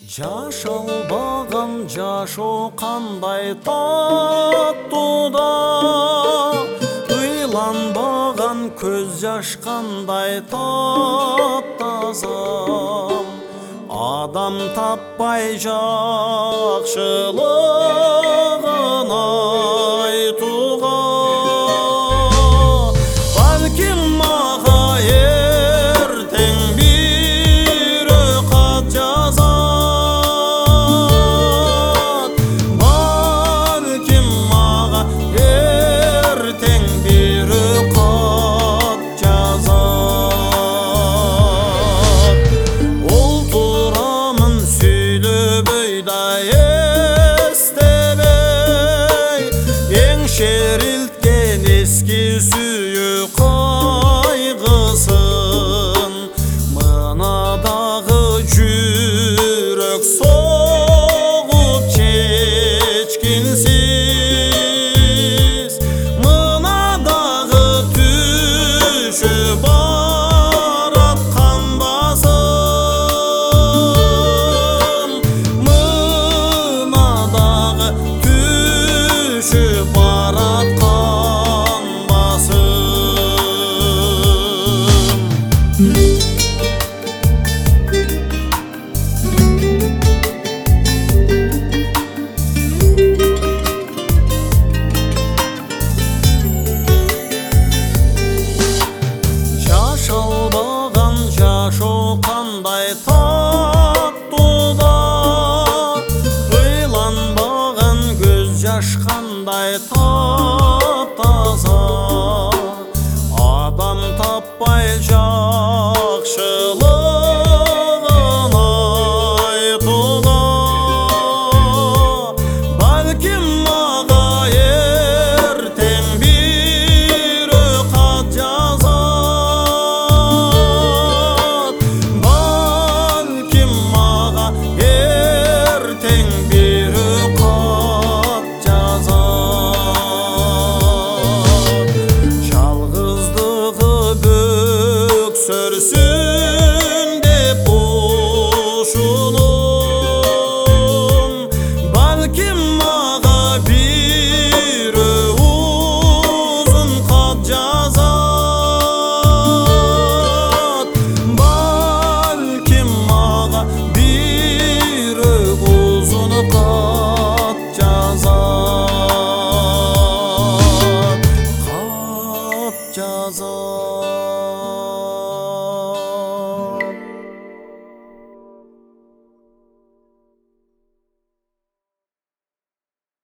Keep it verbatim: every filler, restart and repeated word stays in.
Жашалбаган жашоо кандай таттуу да, ыйланбаган көз жаш кандай таптаза. Адам таппай жакшылыгын айтууга, балким мага эртең бирөө кат жазат. Балким мага эртең бирөө кат жазат. Олтурамын сүйлөбөй да эстебей, эң шерилткен эски сүйүү кайгысын. Мына дагы жүрөк согуп чечкинсиз, мына дагы түшүп барат кан басым. Мына дагы түшүп барат кан басым. Жашалбаган жашоо кандай таттуу да, ыйланбаган көз жаш кандай таптаза. Адам таппай жакшылыгын айтууга, балким мага эртең бирөө кат жазат. Балким мага эртең бирөө кат жазат. Жалгыздыгы бөксөрсүн деп ушунум, балким мага бирөө узун кат жазат. Балким мага бирөө узун кат жазат. Кат жазат.